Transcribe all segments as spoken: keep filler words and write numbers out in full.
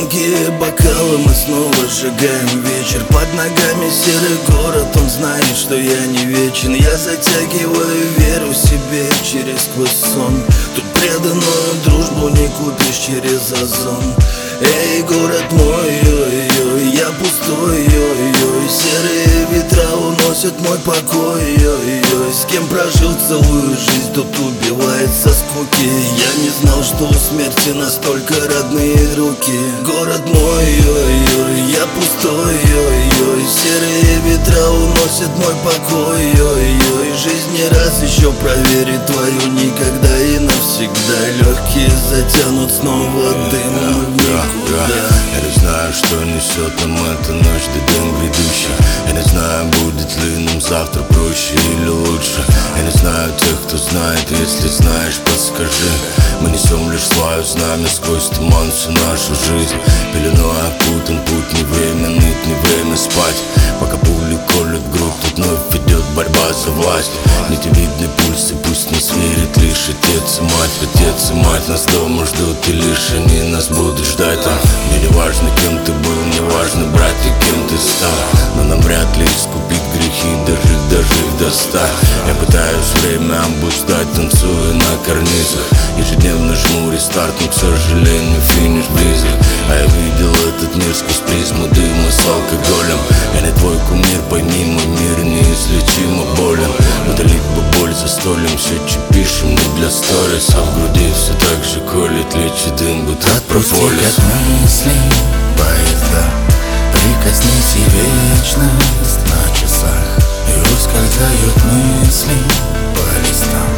Долгие бокалы, мы снова сжигаем вечер. Под ногами серый город, он знает, что я не вечен. Я затягиваю веру себе через сквозь сон. Тут преданную дружбу не купишь через озон. Эй, город мой, ой-ой, я пустой, ой-ой. Серые ветра уносят мой покой, ой-ой. С кем прожил целую жизнь, тот убивает со скуки. Я не знал, что у смерти настолько родные руки. Город мой, ой-ой, я пустой, ой-ой. Серые ветра уносят мой покой, ой-ой. Жизнь не раз еще проверит твою никогда и навсегда. Легкие затянут снова дымом в никуда. Я не знаю, что несет нам эта ночь до день грядущий. Я не знаю, будет ли нам завтра проще или лучше. Я не знаю тех, кто знает, если знаешь, подскажи. Мы несем лишь свое знамя сквозь туман всю нашу жизнь. Пеленой окутан путь, не время ныть, не время спать. Пока пули колют грудь, тут вновь ведет борьба за власть. Нитевидные пульсы, пусть нас верит лишь отец и мать. Отец и мать нас дома ждут, и лишь они нас будут ждать там. Мне не важно, кем ты был, не важно, братья, кем ты стал. Но нам вряд ли искупить грехи, дожить, дожить до ста. Я пытаюсь время обуздать, танцуя на карнизах. Ежедневно жму рестарт, но, к сожалению, финиш близок. А я видел этот мир сквозь призму дыма с алкоголем. Я не твой кумир, пойми, мой мир неизлечимо болен. Удалить бы боль за столем, все, что пишем, не для сторис. А в груди все так же колет, лечит дым, будто отпусти прополис. как мысли поезда, прикоснись и вечность на часах. И ускользают мысли по листам.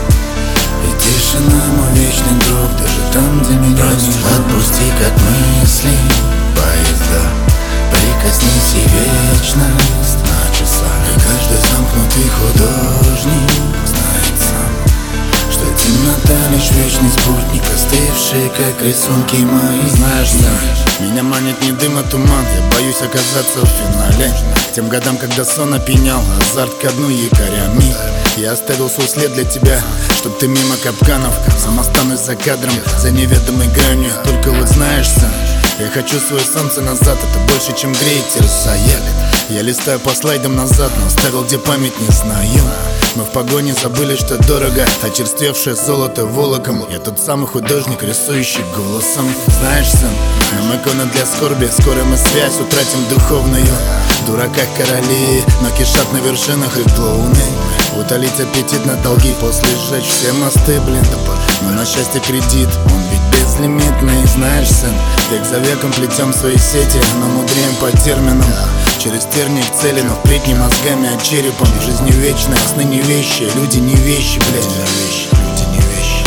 И тишина, мой вечный друг, даже там, где меня нет. Отпусти как мысли поезда, прикоснись и вечность на часах. И каждый замкнутый художник знает сам, что темнота лишь вечный спутник, остывший, как рисунки мои. Знаешь, знаешь, меня манит не дым, а туман. Я боюсь оказаться в финале к тем годам, когда сон опьянял, азарт ко дну якорями. Я оставил свой след для тебя, чтоб ты мимо капканов. Сам останусь за кадром, за неведомой гранью. Только вот знаешь, сын, я хочу свое солнце назад. Это больше, чем греет, терзает. Я листаю по слайдам назад, но оставил, где память не знаю. Мы в погоне забыли, что дорого, очерствевшее золото волоком. Я тот самый художник, рисующий голосом. Знаешь, сын, нам иконы для скорби. Скоро мы связь утратим духовную. В дураках короли, но кишат на вершинах и клоуны. Утолить аппетит на долги, после сжечь все мосты, блин. Но на счастье кредит, он ведь безлимитный. Знаешь, сын, век за веком плетем свои сети, но мудреем по терминам. Через терник цели, но впредь не мозгами, а черепом. Жизнь не вечная, сны не вещи, люди не вещи, блядь. Люди не вещи.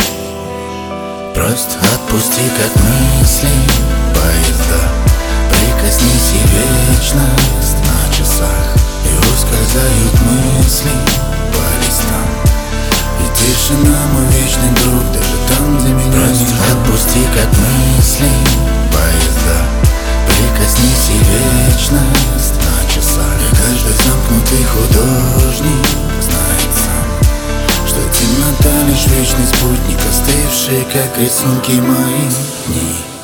Просто отпусти как мысли поезда, прикоснись и вечность на часах. И ускользают мысли по листам. И тишина, мой вечный друг, даже там, где меня нет. Просто отпусти как мысли поезда, прикоснись и вечность на часах. И каждый замкнутый художник знает сам, что темнота лишь вечный спутник, остывший, как рисунки мои дни.